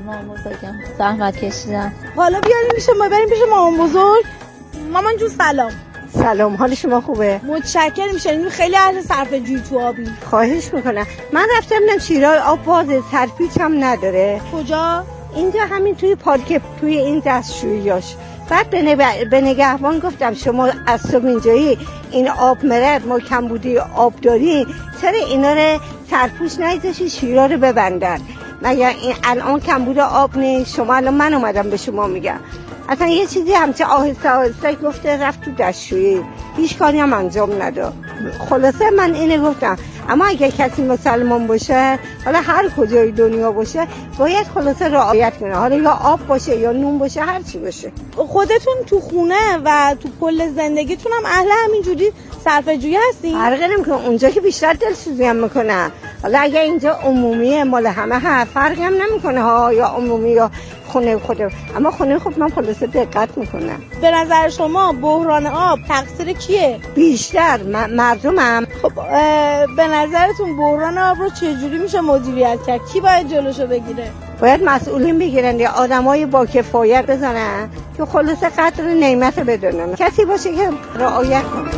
مامان بزرگم زحمت کشیدن. حالا بیاریم پیش ما، بریم پیش مامان بزرگ. مامان جون سلام. سلام، حال شما خوبه؟ متشکرم. شنیدم خیلی اهل صرفه‌جویی تو آبی. خواهش میکنم. من رفتم نه شیراز آب بازه، صرفیچ هم نداره. کجا؟ اینجا همین توی پارک، توی این دستشوییاش. بعد به نگهبان گفتم شما از صبح اینجایی این آب مرد، ما کمبودی آب داریم، چرا اینا رو سرپوش نگذاشتی شیرا رو ببندن؟ مگر این الان کمبود آب نیست؟ شما الان من اومدم به شما میگم اصلا یه چیزی همچه آهسته آهسته گفته رفت تو دستشویی، هیچ کاری هم انجام نداد. خلاصه من اینو گفتم، اما اگه کسی مسلمان باشه، حالا هر کجای دنیا باشه، باید خلاصه رعایت کنه، حالا یا آب باشه یا نون باشه، هر چی باشه. خودتون تو خونه و تو کل زندگیتون هم اهل همینجوری صرفه‌جویی هستین؟ فرقی نمیکنه، اونجا که بیشتر دلسوزی هم میکنه. حالا اگه اینجا عمومیه مال همه هست، فرقی هم نمیکنه ها، یا عمومی یا خونه خودم، اما خونه خود من خلاصه دقت میکنم. به نظر شما بحران آب تقصیر کیه؟ بیشتر مردمم. خب به نظرتون بحران آب رو چجوری میشه مدیریت کرد؟ کی باید جلوشو بگیره؟ باید مسئولین بگیرن یا آدمای با کفایت بزنن که خلاصه قدر نعمت بدونن، کسی باشه که رعایت کنه.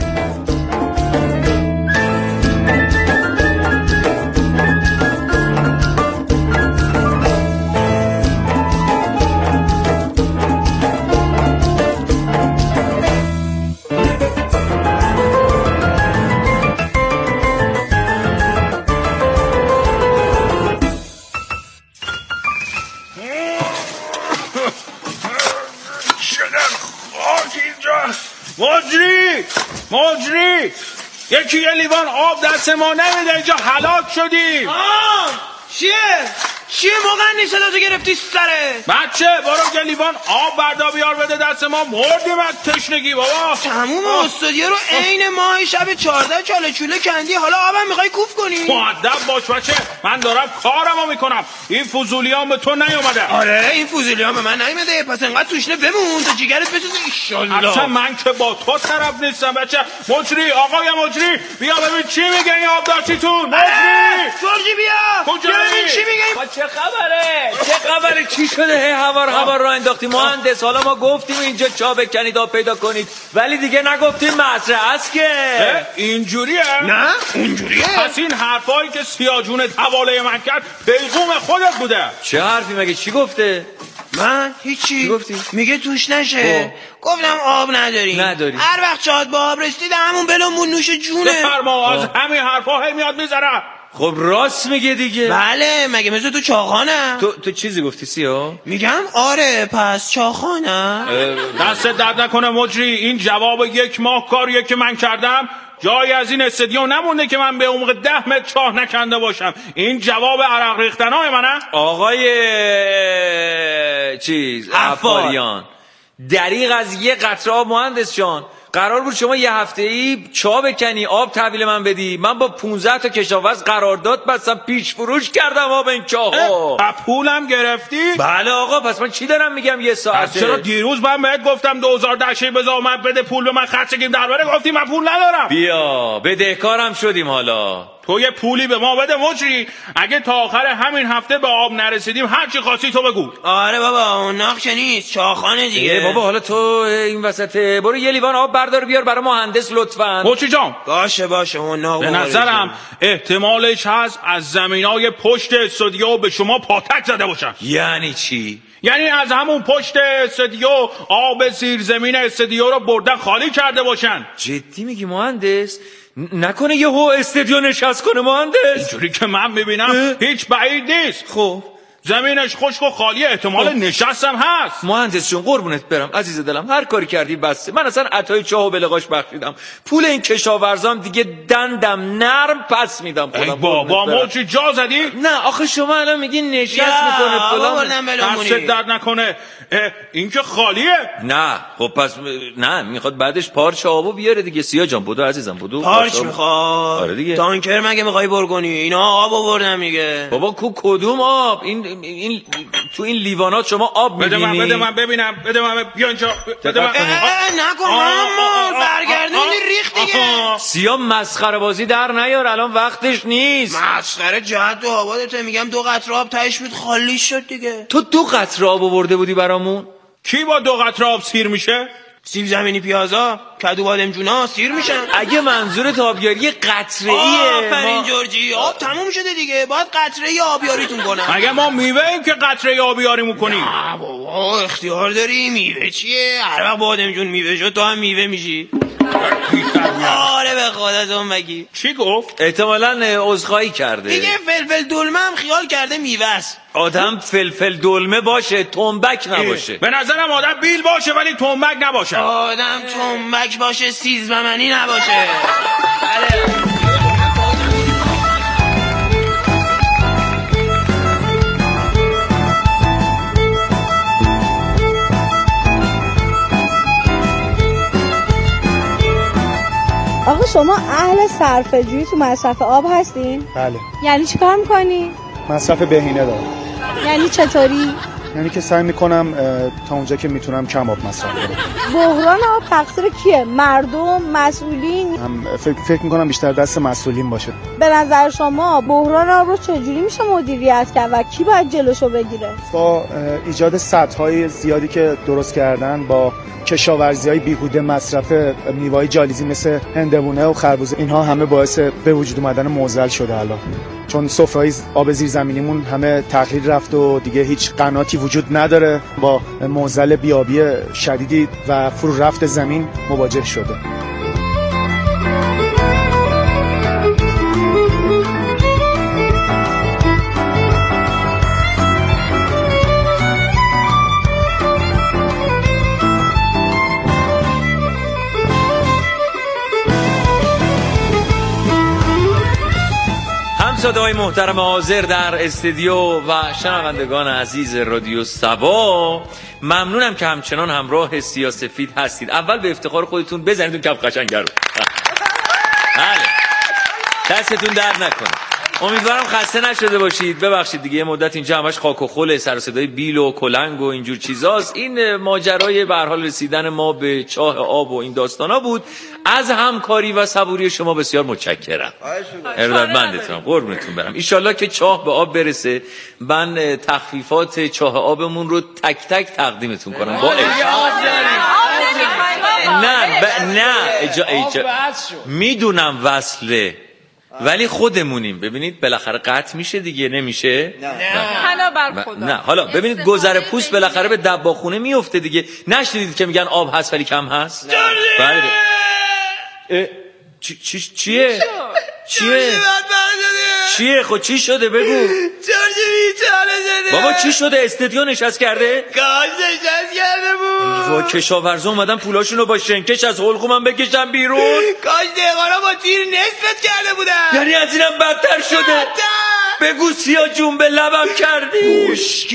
مجری یکی یه لیوان آب دست ما نمیده، اینجا هلاک شدیم. چیه موقع صداتو گرفتی سره؟ بچه برو یه لیوان آب بردا بیار بده دست ما، مردیم از تشنگی بابا. تموم استودیو رو عین ماه شب 14 چاله چوله کندی، حالا آبم میخوای کوف کنی؟ مؤدب باش بچه، من دارم کارمو میکنم. این فضولیان به تو نیومده. آره این فضولیان به من نیومده، پس انقدر توشنه بمون تا جیگرت بسوزه انشالله. اصلا من که با تو طرف نیستم بچه. مجری، آقای مجری بیا ببین چی میگه این آبدارچیتون. مجری جورجی بیا ببین چی میگه. چه خبره چی شده؟ هوار را انداختی مهندس. حالا ما گفتیم اینجا چا بکنید آب پیدا کنید، ولی دیگه نگفتیم مزرعه است که. اینجوریه؟ نه اونجوریه. پس این حرفایی که سیاجون حواله من کرد پیغام خودت بوده. چه حرفی مگه؟ چی گفته؟ من هیچی. گفتی؟ میگه توش نشه. گفتم آب نداری. هر وقت چاد با آب رسید همون بلمون نوش جونه. بفرما، از همین حرفا هی میاد میذاره. خب راست میگه دیگه. بله مگه مثل تو چاخانه؟ تو چیزی گفتی سیا؟ میگم آره پس چاخانه. دست درد نکنه مجری، این جواب 1 ماه کاریه که من کردم. جایی از این استدیو نمونده که من به عمق 10 متر چاه نکنده باشم. این جواب عرق ریختنای منه. آقای عفاریان، دریغ از یه قطره آب مهندس جان. قرار بود شما یه هفته‌ای چا بکنی آب تحویل من بدی، من با 15 تا کشاورز قرارداد بستم، پیش فروش کردم آب این چاهو. پولم گرفتی؟ بله آقا، پس من چی دارم میگم یه ساعته؟ چرا دیروز من بهت گفتم 2010 بذار من بده پول به من خرج کنیم، درباره گفتی من پول ندارم. بیا بدهکارم شدیم. حالا تو یه پولی به ما بده مجری، اگه تا آخر همین هفته به آب نرسیدیم هر چی خواستی تو بگو. آره بابا اون ناخ نیست، چاخانه دیگه. بابا حالا تو این وسطه برو یه لیوان آب بردار بیار برای مهندس لطفاً. مجری جان باشه اون ناخ. به نظرم احتمالش هست از زمینای پشت استودیو به شما پاتک زده باشن. یعنی چی؟ یعنی از همون پشت استودیو آب زیرزمین استودیو رو بردن خالی کرده باشن. جدی میگی مهندس؟ نکنه یهو استودیو نشست کنه مهندس؟ اینجوری که من میبینم هیچ بعید نیست. خب زمینش خشک و خالی، احتمال نشستم هست. مهندس جون قربونت برم عزیز دلم، هر کاری کردی بسته. من اصلا عطای چاه و بلغاش بخشیدم، پول این کشاورزام دیگه دندم نرم پس میدم خودم. بابا موچی جا زدی؟ نه آخه شما الان میگی نشست میکنه فلان، دست درد نکنه. این که خالیه. نه خب پس نه میخواد بعدش پارچ آبو بیاره دیگه. سیا جان بدو عزیزم بدو. پارچ میخواد؟ آره دیگه. تانکر مگه میخوای برگونی؟ اینا آب آوردن میگه. بابا کدوم آب؟ این این تو این لیوانات شما آب می‌بینی؟ بده من ببینم. بده من بیا اینجا. بده من. نکن مامون برگردونی ریخت دیگه. سیاه مسخره بازی در نیار، الان وقتش نیست. مسخره جهت و آبادت میگم 2 قطره آب تهش بود خالی شد دیگه. تو 2 قطره آب آورده بودی برامون؟ کی با 2 قطره آب سیر میشه؟ سیب زمینی پیازا کدو بادمجونا سیر میشن. اگه منظور آبیاری قطره‌ایه آفرین جورجی، آب تموم شده دیگه، باید قطره‌ای آبیاریتون کنم. مگه ما میوه ایم که قطره آبیاری میکنیم؟ نه بابا اختیار داری. میوه چیه؟ هر وقت بادمجون میوه شد تو هم میوه میشی. آره به خودتون بگی. چی گفت؟ احتمالاً عذرخواهی کرده دیگه فلفل دلمه هم خیال کرده میوه است. آدم فلفل دلمه باشه، تنبک نباشه. به نظرم آدم بیل باشه ولی تنبک نباشه. آدم تنبک باشه سیزبمنی نباشه. آقا شما اهل صرفه‌جویی تو مصرف آب هستین؟ بله. یعنی چیکار میکنی؟ مصرف بهینه دارم. یعنی چطوری؟ یعنی که سعی میکنم تا اونجا که میتونم کم آب مصرف کنم. بحران آب تقصیر کیه؟ مردم، مسئولین؟ هم فکر میکنم بیشتر دست مسئولین باشه. به نظر شما بحران آب رو چجوری میشه مدیریت کرد و کی باید جلوشو بگیره؟ با ایجاد سدهای زیادی که درست کردن، با کشاورزی‌های بیهوده، مصرف میوه‌های جالیزی مثل هندوونه و خربوزه، اینها همه باعث به وجود اومدن معضل شده الان. چون سفره‌های آب زیرزمینیمون همه تقلیل رفت و دیگه هیچ قناتی وجود نداره، با معضل بیابی شدیدی و فرو رفت زمین مواجه شده. همساده‌های محترم حاضر در استودیو و شنوندگان عزیز رادیو سبا، ممنونم که همچنان همراه سیاه‌سفید هستید. اول به افتخار خودتون بزنید اون کف قشنگ رو. بله. دستتون درد نکنه. امیدوارم خسته نشده باشید. ببخشید دیگه یه مدت اینجا همش خاک و خل، سر و صدای بیل و کلنگ و اینجور چیزاست. این ماجرای به هر حال رسیدن ما به چاه آب و این داستانا بود. از همکاری و صبوری شما بسیار متشکرم. ارادتمندتونم. قربونتون برم. ان شاءالله که چاه به آب برسه، من تخفیفات چاه آبمون رو تک تک تقدیمتون کنم. با میدونم وصله، ولی خودمونیم. ببینید بالاخره قطع میشه دیگه، نمیشه؟ نه. حالا ببینید گذر پوست بالاخره به دباخونه میفته دیگه. نشنیدید که میگن آب هست ولی کم هست؟ بله. چیه؟ چیه؟ خود چی شده بگو. بابا چی شده؟ استودیو نشست کرده؟ گاز نشست کرده بود. و کشاورزا اومدن پولاشونو با شنکش از حلقومم بکشن بیرون. کاش دهقانا با تیر نصفت کرده بودن. یعنی از اینم بدتر شده. بگو سیاه جون به لبم کردی.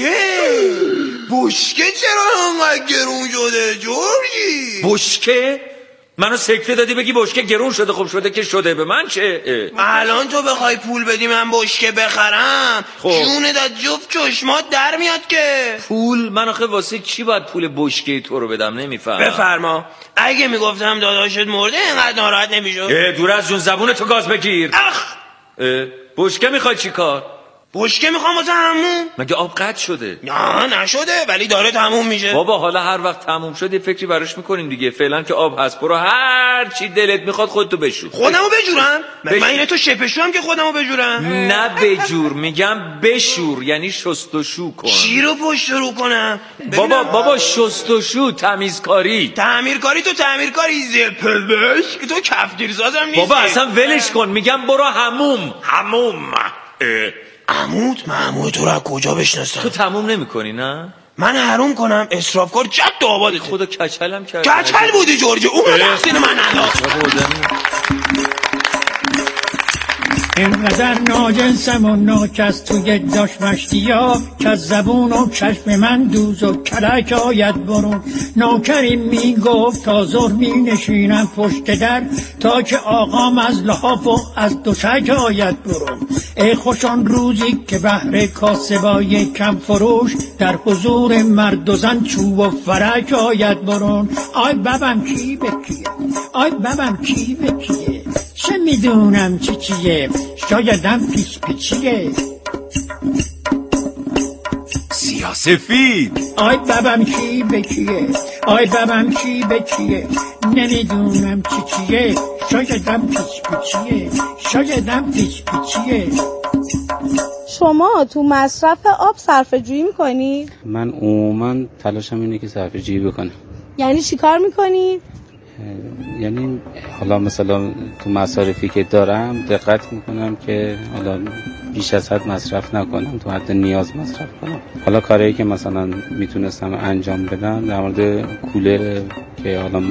بشکه چرا انقدر گرون شده جورجی؟ بشکه؟ منو سکته دادی بگی بشکه گرون شده. خب شده که شده، به من چه؟ الان تو بخوای پول بدی من بشکه بخرم، جونه داد جفت چشمات در میاد که. پول؟ من آخه واسه چی باید پول بشکه تو رو بدم؟ نمیفهمم. بفرما. اگه میگفتم داداشت مرده اینقدر ناراحت نمیشد. دور از جون زبون تو گاز بگیر. بشکه میخوای چی کار؟ بشکه میخوام واسه همون. مگه آب قطع شده؟ نه نشده ولی داره تموم میشه. بابا حالا هر وقت تموم شد یه فکری براش میکنیم دیگه. فعلا که آب هست برو هر چی دلت میخواد خودتو بشور. خودمو بجورم؟ من اینه تو شپشو هم که خودمو بجورم؟ نه بجور، میگم بشور، یعنی شستشو کن. چی رو پشت رو کنم؟ بابا شستشو، تمیزکاری. تعمیرکاری؟ تو تعمیرکاری زپلبش که تو کفگیرسازم نیستی. بابا اصلا ولش کن، میگم برو حموم. عمود تو رو از کجا بشناسم؟ تو تموم نمی کنی نه؟ من حروم کنم اسرافکار جد آبادته. خدا کچلم کرد. کچل بودی جورجی، اون تقصیر من نداشت. اینقدر ناجنسم و ناکس توی داش مشتیا که از زبون و چشم من دوز و کلک آید برون. نوکری میگفت تا ظهر می نشینم پشت در تا که آقام از لحاف و از دوشک آید برون. ای خوشان روزی که بهر کاسبای کم فروش در حضور مرد و زن چوب و فرک آید برون. آی ببم کی به کیه، آی ببم کی به کیه، چه میدونم چیه، شایدم پیچ پیچیه. سیاسفید آی ببم کی به کیه، آی ببم کی به کیه، نمیدونم چیه، شایدم پیچ پیچیه، شایدم پیچ پیچیه. شما تو مصرف آب صرفه جویی میکنید؟ من عموما تلاشم اینه که صرفه جویی بکنم. یعنی چی کار میکنید؟ یعنی حالا مثلا تو مصارفی که دارم دقت میکنم که حالا بیش از حد مصرف نکنم، تو حد نیاز مصرف کنم. حالا کاری که مثلا میتونستم انجام بدم در مورد کولر که حالا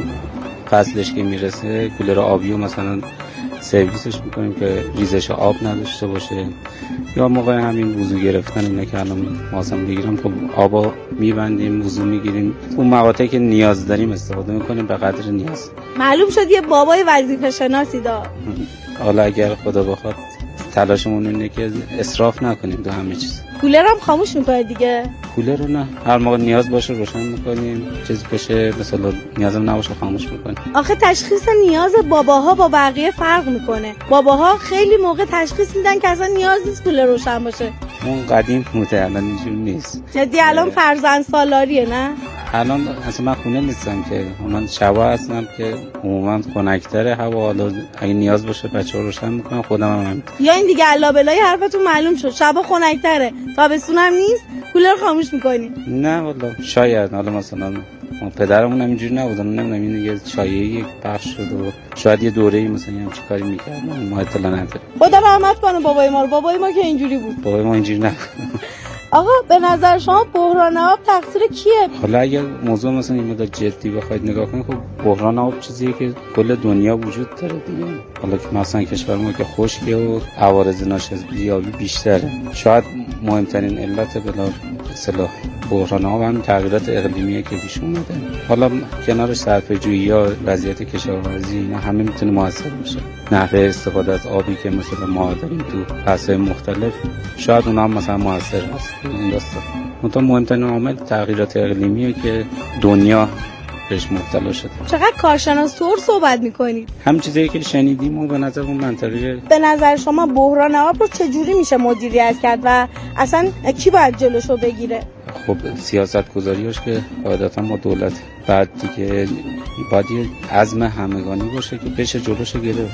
فصلش که میرسه کولر آبیو مثلا سرویسش میکنیم که ریزش آب نداشته باشه، یا موقع همین وضو گرفتن اینا که الان واسم بگیرم خب آبا میبندیم وضو میگیریم، اون مقاطعی که نیاز داریم استفاده میکنیم به قدر نیاز. معلوم شد یه بابای وظیفه شناسی دار. حالا اگر خدا بخواد تلاشمون اینه که اسراف نکنیم تو همه چیز. کولر هم خاموش میکنه دیگه؟ کولر رو نه، هر موقع نیاز باشه روشن میکنیم، چیز بشه مثلا نیازم نباشه خاموش میکنیم. آخه تشخیص نیاز باباها با بقیه فرق میکنه. باباها خیلی موقع تشخیص میدن که اصلا نیاز نیست کولر روشن باشه. اون قدیم بوده، الان اینجوری نیست. جدی الان فرزند سالاریه نه؟ الان اصلا من خونه نیستم که، من شبا هستم که عموما خنک‌تره هوا، حالا اگه نیاز باشه بچه‌ها روشن میکنم، خودم هم یا این دیگه علا بلای حرفتون معلوم شد، شبا خنک‌تره تابستون هم نیست کولر خاموش میکنی؟ نه والا شاید، حالا مثلا ما پدرمون هم اینجوری نبودن، نمیدونم این دیگه شایعه پخش شد و شاید یه دوره‌ای مثلا همچین کاری می‌کردن، ما اطلاع نداریم. خدا رحمت کنه بابای ما رو، بابای ما که اینجوری بود. بابای ما اینجوری نبود. آقا به نظر شما بحران آب تقصیر کیه؟ حالا اگه موضوع مثلا این مدت جدی بخواید نگاه کنید، خب بحران آب چیزیه که کل دنیا وجود داره دیگه. حالا که مثلا کشور ما که خشکه و عوارض ناشی از بیابی بیشتره، شاید مهمترین علت بلا اصطلاح بحران آب هم تغییرات اقلیمیه که پیش اومده. حالا کنار صرفه‌جویی یا وضعیت کشاورزی اینا همه میتونه موثر باشه. نحوه استفاده از آبی که مثلا ما داریم تو فصل‌های مختلف شاید اونها هم مثلا موثر هست. این داستان منتها مهمترین عامل تغییرات اقلیمیه که دنیا بهش مبتلا شده. چقدر کارشناس طور صحبت میکنید؟ هم چیزایی که شنیدیم و به نظر اون منطقیه. به نظر شما بحران آب رو چجوری میشه مدیریت کرد و اصلا کی باید جلوشو بگیره؟ خب سیاست گذاریش که قاعدتا ما دولت بعد دیگه باید یه عزم همگانی باشه که بشه جلوش گرفت.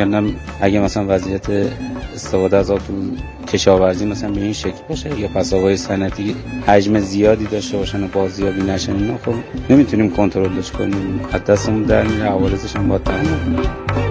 اگه مثلا وضعیت استفاده از آب تو کشاورزی مثلا به این شکل باشه یا پسابای صنعتی حجم زیادی داشته باشن و بازیابی نشن، اینا خب نمیتونیم کنترلش کنیم، از دستمون در میره، عوارضش هم باید تحمل کنیم.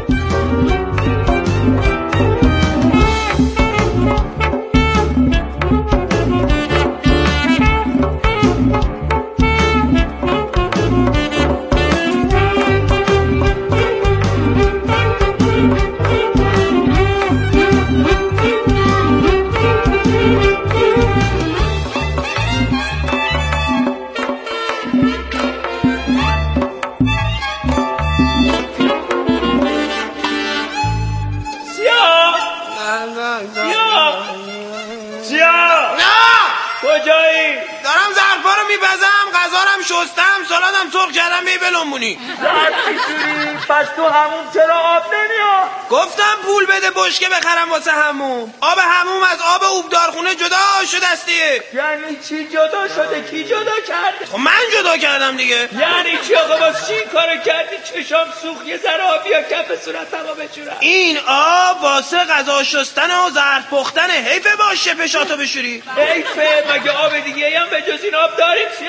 شستم سالادم سرخ کردم بلونمونی. پس تو هموم چرا آب نمیاد؟ گفتم پول بده بشکه بخرم واسه هموم. آب هموم از آب اوبدارخونه جدا شده است دیگه. یعنی چی جدا شده؟ کی جدا کرده؟ خب من جدا کردم دیگه. یعنی چی آقا؟ باز چی کارو کردی؟ چشام سوخت یه ذره آبی یا کف صورتمو بچورم. این آب واسه غذا شستن و ظرف پختن، حیفه باشه پشاتو بشوری. حیفه؟ مگه آب دیگه هم به جز این آب داریم سیاه؟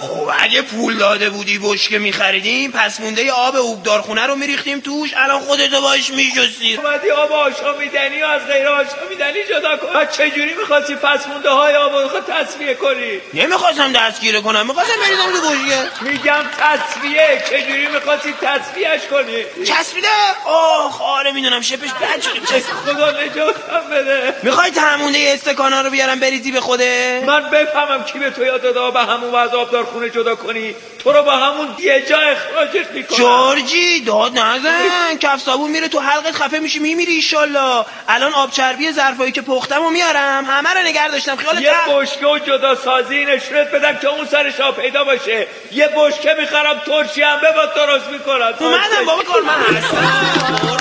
خب اگه پول داده بودی بشکه میخریدیم پس مونده آب اوبدارخونه رو میریختیم توش، الان خودتو باش میشستی. اومدی آب آشامیدنی و از غیر آشامیدنی جدا کن. بعد چجوری میخواستی پس مونده های آب رو تصفیه کنی؟ نمیخواستم دستگیره کنم، میخواستم بریزم تو بشکه. میگم تصفیه، چجوری میخواستی تصفیهش کنی؟ چسبیده؟ آخ آره میدونم شپش بد شده. خدا نجاتم بده. میخوای تمونده استکانا رو بیارم بریزی به خوده؟ من بفهمم کی به تو یاد داده به همون از آبدارخونه جدا کنی، تو رو با همون یه جا اخراجت میکنم. جورجی داد نزن، کف صابون میره تو حلقت خفه میشی میمیری ایشالله. الان آب چربی ظرفایی که پختمو میارم همه رو نگه داشتم خیالت. یه بشکه و جدا سازی نشونت بدم که اون سرش پیدا باشه. یه بشکه میخرم ترشی هم به با درست میکنم. اومدم بابا کار من هستم.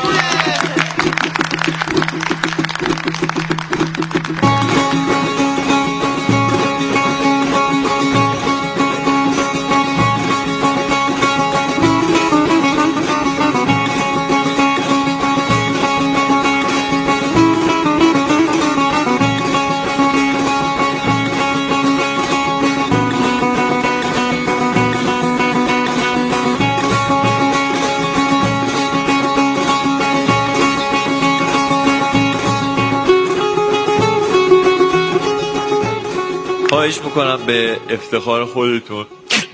خواهش میکنم به افتخار خودتون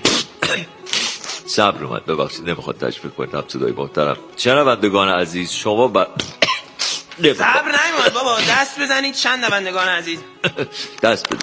صبر اومد، ببخشید نمیخواد تشویق کنید. ابتدای محترم شنوندگان عزیز، شما صبر نمیاد بابا، دست بزنید شنوندگان عزیز. دست بزن.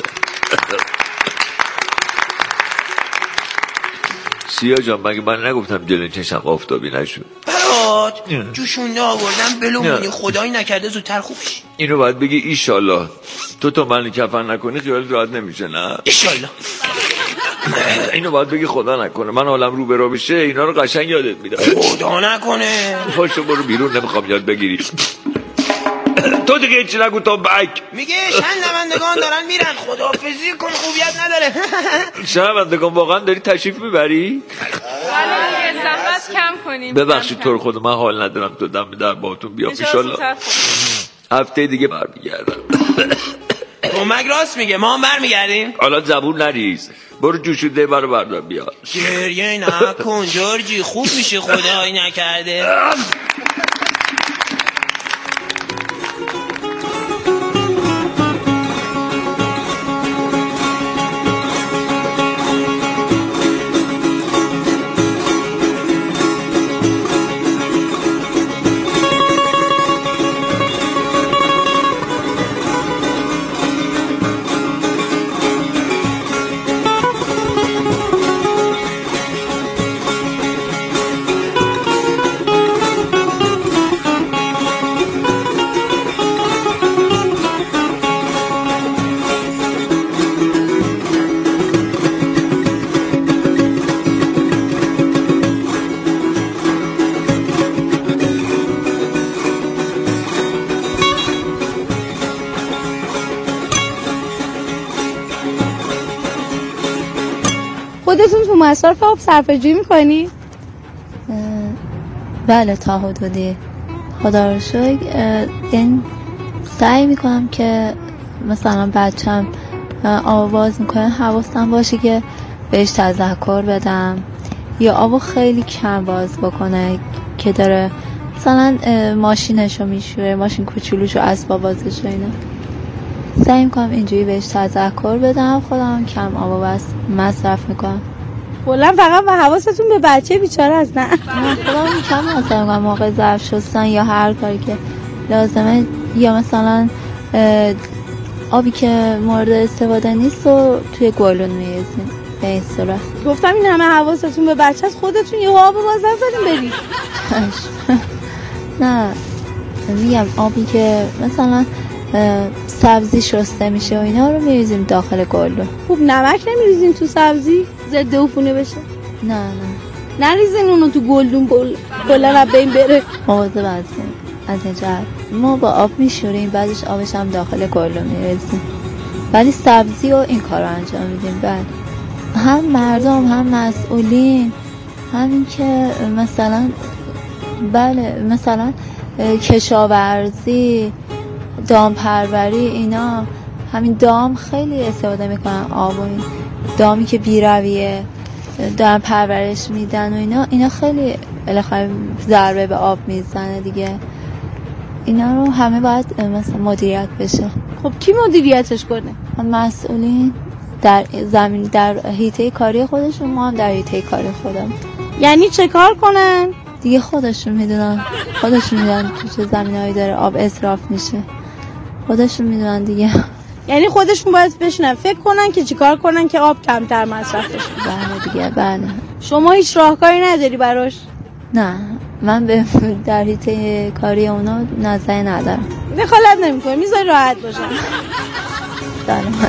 سیاه جان مگه من نگفتم جلوی چشم آفتابی نشد؟ برات جوشونده آوردم بلومونی، خدایی نکرده زودتر خوب شی. اینو باید بگی ایشالله. تو من کفن نکنی خیالت راحت نمیشه نه؟ ایشالله. اینو باید بگی خدا نکنه من حالم رو به رو بشه اینا رو قشنگ یادت میدم. خدا نکنه. پاشو برو بیرون، نمیخوام یاد بگیری. تو دیگه هیچی نگو تا بک. میگه شنوندگان دارن میرن، خداحافظی کن، خوبیت نداره. شنوندگان واقعا داری تشریف میبری؟ بله دیگه زحمت کم کنیم. ببخشید تو رو خود من حال ندارم تو دم در باهاتون بیام. ان شاءالله هفته دیگه برمیگردم. کمک راست میگه، ما هم برمیگردیم. حالا زبون نریز، برو جوشوده برو بردار بیار. گریه نکن جورجی، خوب میشه خدایی نکرده. خودتون تو مصرف آب صرفه‌جویی می‌کنی؟ بله تا حدودی، خدا رو شکر. این سعی میکنم که مثلا بچم آب باز میکنه حواسم باشه که بهش تذکر بدم، یا آبو خیلی کم باز بکنه که داره مثلا ماشینشو میشوره، ماشین کوچولوشو اسباب بازش و اینا. سعی میکنم اینجوری بهش تذکر بدم. خودم کم آب بس مصرف میکنم. کلا فقط با حواستون به بچه بیچاره است. نه خودم کم مصرف میکنم موقع ظرف شستن یا هر کاری که لازمه، یا مثلا آبی که مورد استفاده نیست و توی گلون میریزیم به این صورت. گفتم این همه حواستون به بچه است، خودتون یه آب باز نزدیم برید. نه میگم آبی که مثلا سبزی شسته میشه و اینا رو میریزیم داخل گلون. خوب نمک نمیریزین تو سبزی ضد عفونی بشه؟ نه نریزین اونو تو گلدون کلا از بین بره. مواظب هستیم از این جهت. ما با آب میشوریم بعدش آبش هم داخل گلون میریزیم، ولی سبزی و این کار رو انجام میدیم. بعد هم مردم هم مسئولین، همین که مثلا بله مثلا کشاورزی، دام پروری، اینا همین دام خیلی استفاده میکنن آب و این دامی که بیرویه دارن پرورش میدن و اینا خیلی بالاخره ضربه به آب میزنه دیگه. اینا رو همه باید مثلا مدیریت بشه. خب کی مدیریتش کنه؟ مسئولین در زمین، در حیطه کاری خودشون، ما هم در حیطه کاری خودم. یعنی چه کار کنن؟ دیگه خودشون میدونن تو چه زمینهایی داره آب اسراف میشه، خودشون میدونن دیگه. یعنی خودشون باید بشنن فکر کنن که چیکار کنن که آب کمتر مصرف بشه. بله دیگه، بله. شما هیچ راهکاری نداری براش؟ نه، من در حیطه کاری اونا نظری ندارم. دخالت نمی‌کنم، میذاری راحت باشم. سلامت.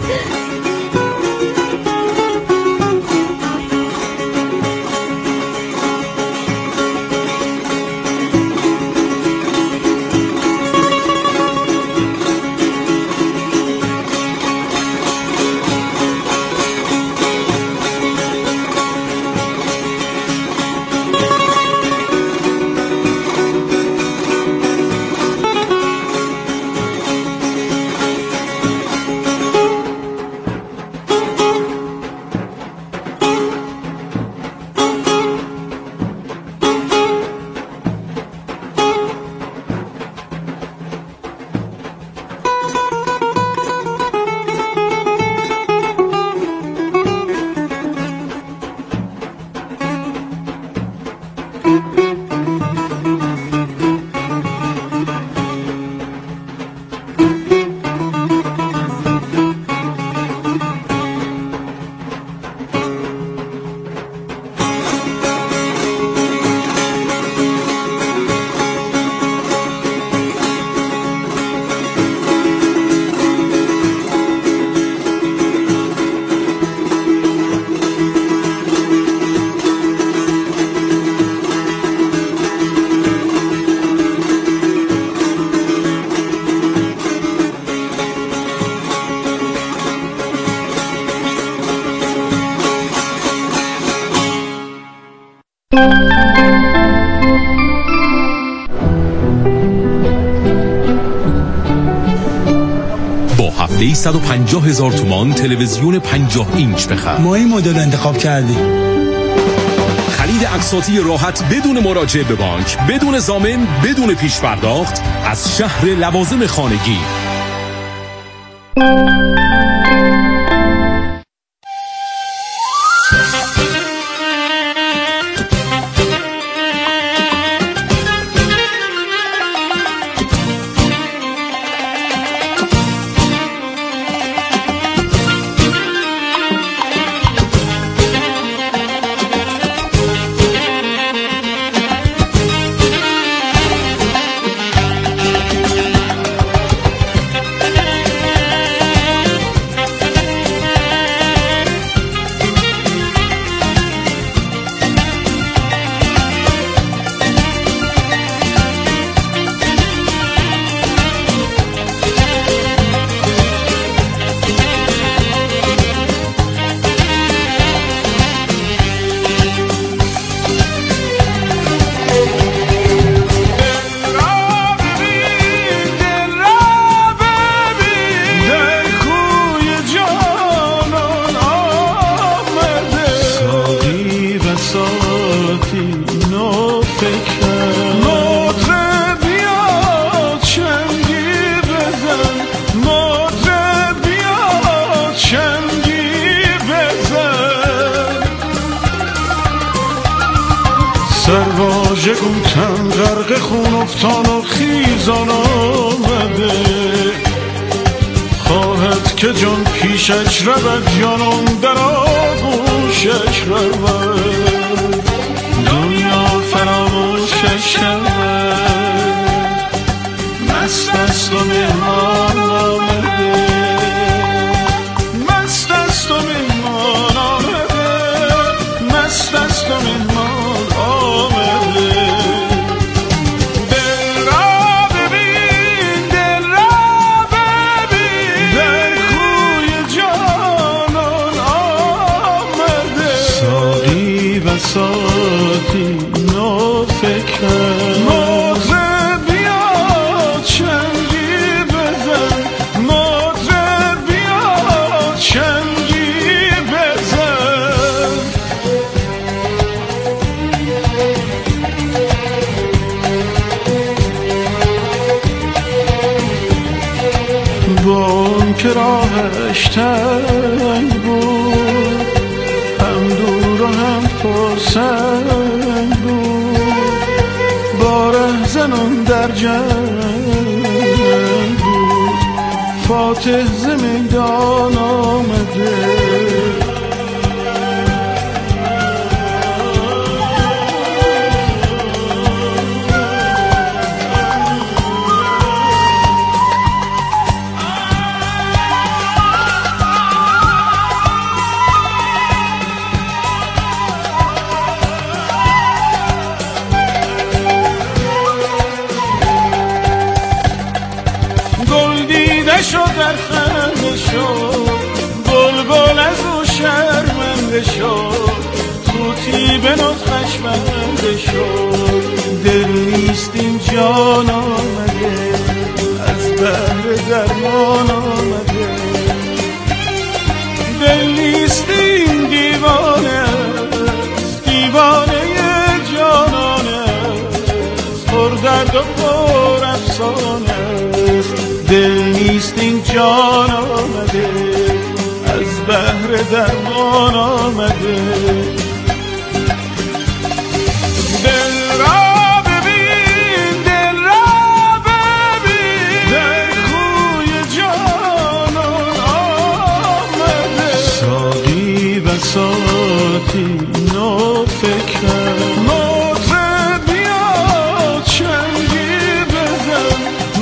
با هفته‌ای 150,000 تومان تلویزیون 50 اینچ بخر. ما این مدل انتخاب کردیم. خرید اقساطی راحت بدون مراجعه به بانک، بدون ضامن، بدون پیش پرداخت از شهر لوازم خانگی. سرواژه گوتن غرق خون افتان و خیزان آمده، خواهد که جان پیشش رود جانم در آغوشش رود، دنیا فراموشش شود، مست است و مهمان آمده، مست است و مهمان آمده، مست است و مهمان ساعتی نو فکر مطرب بیا چنگی بزن، مطرب بیا چنگی بزن. در جنگ بود، فاتح ز میدان آمده. شد در خنده شد، بلبل از او شرمنده شد، طوطی به نطقش بنده شد. دل نیست این جان آمده، از بحر درمان آمده. دل نیست این دیوانه است، دیوانه جانانه است، پر درد و پر افسانه است. دل نیست این جان آمده، از بحر درمان آمده. دل را ببین، دل را ببین، در کوی جانان آمده. ساقی بساطی نو فکرم، مطرب بیا چنگی بزن،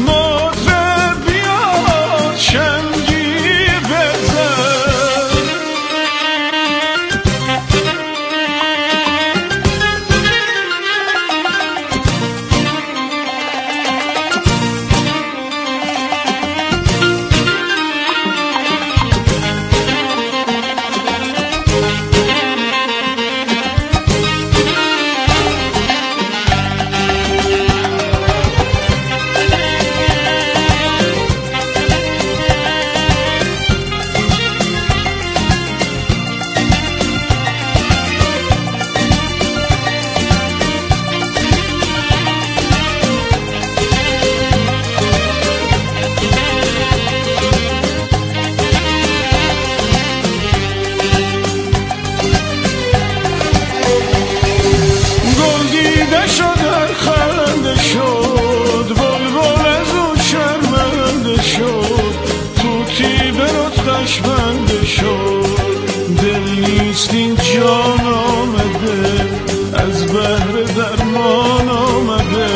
بنده شد. دل نیست این جان آمده، از بحر درمان آمده.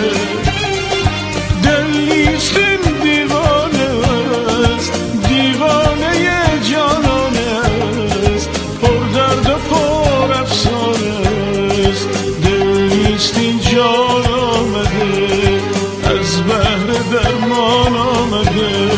دل نیست این دیوانه است، دیوانه جانانه است، پر درد و پر افسانه است. دل نیست این جان آمده، از بحر درمان آمده.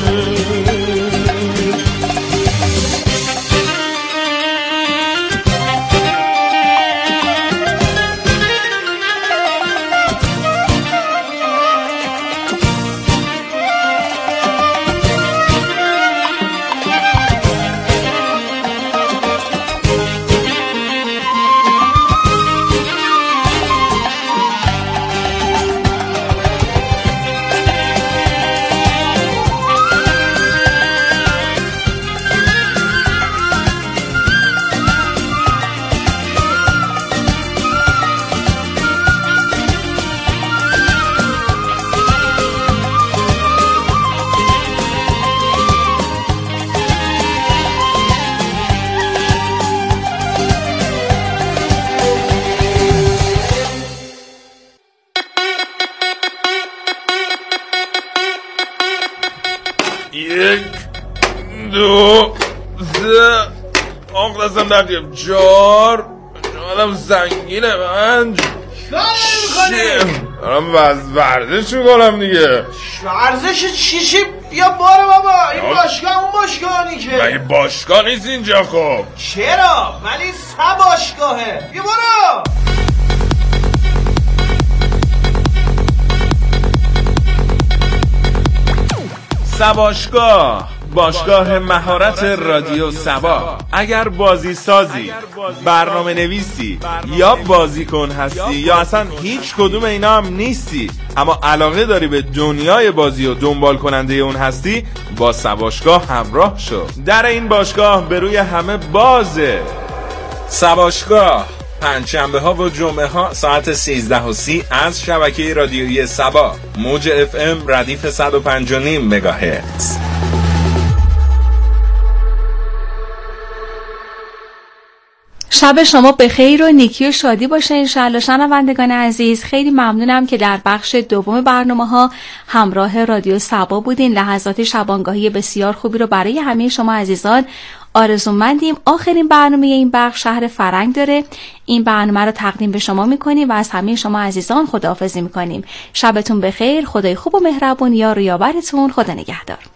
دستم در دیم 4 آدم زنگینه. 5 دارم ورزش میکنم دیگه. ورزش چی؟ بیا باره بابا، این باشگاه اون باشگاهی که مگه باشگاه نیست اینجا؟ خب چرا؟ ولی 3 باشگاهه. بیا برو. سباشگاه، باشگاه مهارت رادیو سبا. اگر بازی سازی، برنامه نویسی یا بازیکن هستی یا اصلا هیچ کدوم اینا هم نیستی اما علاقه داری به دنیای بازی و دنبال کننده اون هستی، با سباشگاه همراه شو. در این باشگاه به روی همه بازه. سباشگاه پنجشنبه ها و جمعه ها ساعت 13:30 از شبکه رادیویی سبا، موج FM ردیف 105.5 مگاهرتز. شب شما به خیر و نیکی و شادی باشه انشالله. شنوندگان عزیز، خیلی ممنونم که در بخش دوم برنامه‌ها همراه رادیو سبا بودین. لحظات شبانگاهی بسیار خوبی رو برای همه شما عزیزان آرزومندیم. آخرین برنامه این بخش شهر فرنگ داره. این برنامه رو تقدیم به شما میکنیم و از همه شما عزیزان خداحافظی میکنیم. شبتون بخیر، خدای خوب و مهربون یار و یاورتون، خدا نگهدار.